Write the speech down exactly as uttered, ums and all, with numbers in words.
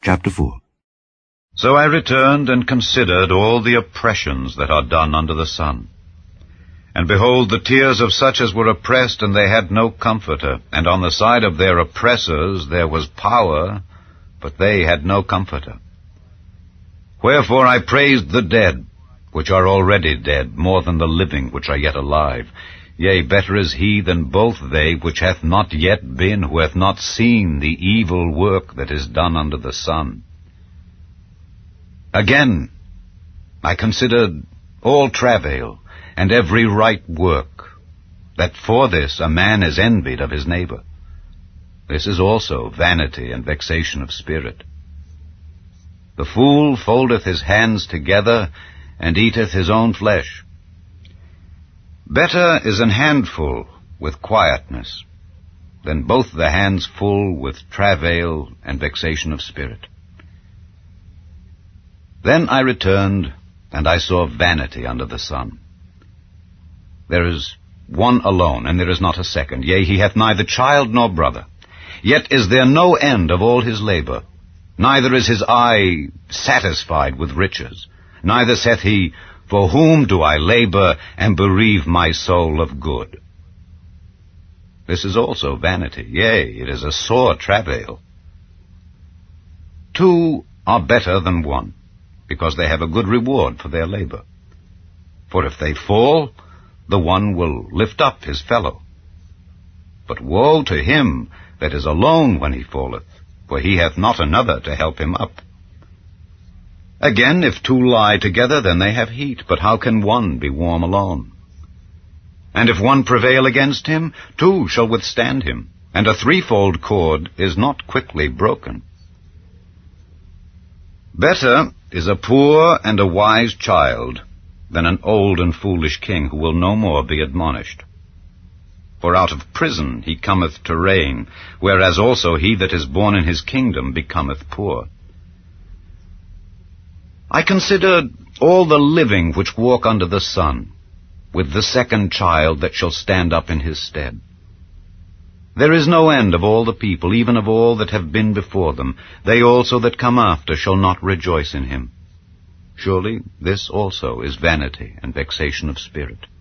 Chapter four. So I returned and considered all the oppressions that are done under the sun. And behold, the tears of such as were oppressed, and they had no comforter. And on the side of their oppressors there was power, but they had no comforter. Wherefore I praised the dead, which are already dead, more than the living, which are yet alive. Yea, better is he than both they, which hath not yet been, who hath not seen the evil work that is done under the sun. Again, I considered all travail, and every right work, that for this a man is envied of his neighbor. This is also vanity and vexation of spirit. The fool foldeth his hands together, and eateth his own flesh. Better is an handful with quietness, than both the hands full with travail and vexation of spirit. Then I returned, and I saw vanity under the sun. There is one alone, and there is not a second. Yea, he hath neither child nor brother. Yet is there no end of all his labor. Neither is his eye satisfied with riches. Neither saith he, For whom do I labor, and bereave my soul of good? This is also vanity. Yea, it is a sore travail. Two are better than one, because they have a good reward for their labor. For if they fall, the one will lift up his fellow. But woe to him that is alone when he falleth, for he hath not another to help him up. Again, if two lie together, then they have heat, but how can one be warm alone? And if one prevail against him, two shall withstand him, and a threefold cord is not quickly broken. Better is a poor and a wise child than an old and foolish king, who will no more be admonished. For out of prison he cometh to reign, whereas also he that is born in his kingdom becometh poor. I considered all the living which walk under the sun, with the second child that shall stand up in his stead. There is no end of all the people, even of all that have been before them. They also that come after shall not rejoice in him. Surely this also is vanity and vexation of spirit.